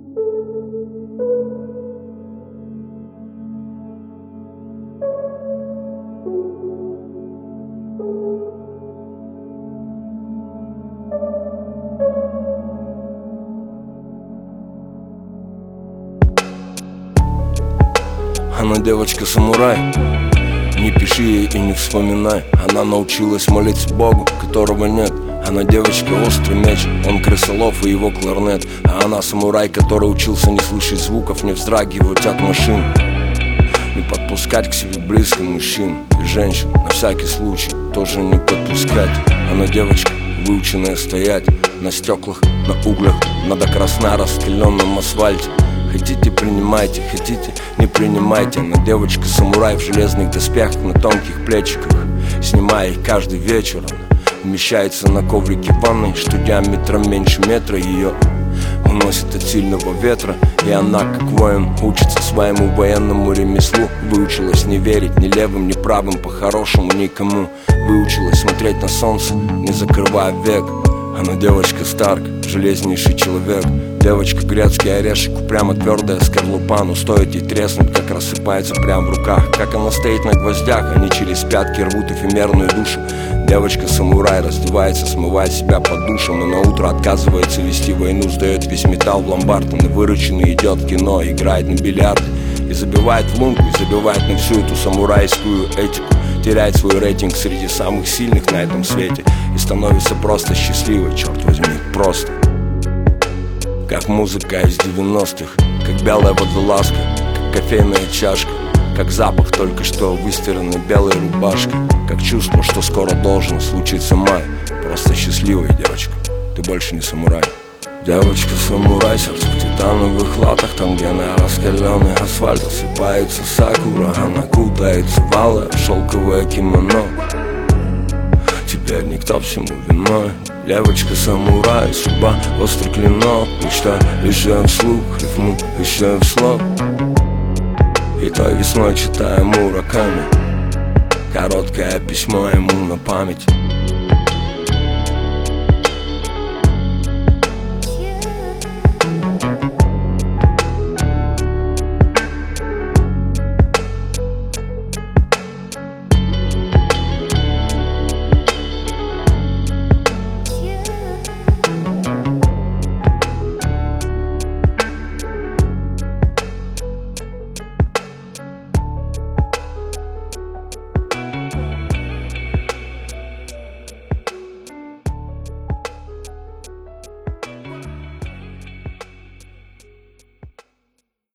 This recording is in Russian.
Она девочка-самурай, не пиши ей и не вспоминай. Она научилась молиться Богу, которого нет. Она девочка-острый меч, он крысолов и его кларнет. А она самурай, который учился не слышать звуков, не вздрагивать от машин, не подпускать к себе близко мужчин и женщин, на всякий случай тоже не подпускать. Она девочка, выученная стоять на стеклах, на углях, на до красна раскаленном асфальте. Хотите, принимайте, хотите, не принимайте. Она девочка-самурай в железных доспехах, на тонких плечиках. Снимая их каждый вечер, она вмещается на коврике ванной, что диаметром меньше метра. Ее уносит от сильного ветра, и она, как воин, учится своему военному ремеслу. Выучилась не верить ни левым, ни правым, по-хорошему никому. Выучилась смотреть на солнце, не закрывая век. Она девочка Старк, железнейший человек. Девочка грецкий орешек, упрямо твердая скорлупа. Но стоит ей треснуть, как рассыпается прямо в руках. Как она стоит на гвоздях, они через пятки рвут эфемерную душу. Девочка-самурай раздевается, смывает себя под душем, и на утро отказывается вести войну. Сдает весь металл в ломбард, и вырученный идет в кино, играет на бильярд и забивает в лунку, и забивает на всю эту самурайскую этику. Теряет свой рейтинг среди самых сильных на этом свете и становится просто счастливой, черт возьми, просто. Как музыка из 90-х, как белая водолазка, как кофейная чашка, как запах только что выстиранной белой рубашки, как чувство, что скоро должен случиться май. Просто счастливая девочка, ты больше не самурай. Девочка-самурай, сердце в титановых латах, там, где на раскаленный асфальт осыпается сакура. Она кутается в алое шелковое кимоно. Теперь никто всему виной. Девочка-самурай, судьба острый клинок. Мечта еще вслух, рифму еще вслух. И той весной читаем Мураками короткое письмо ему на память.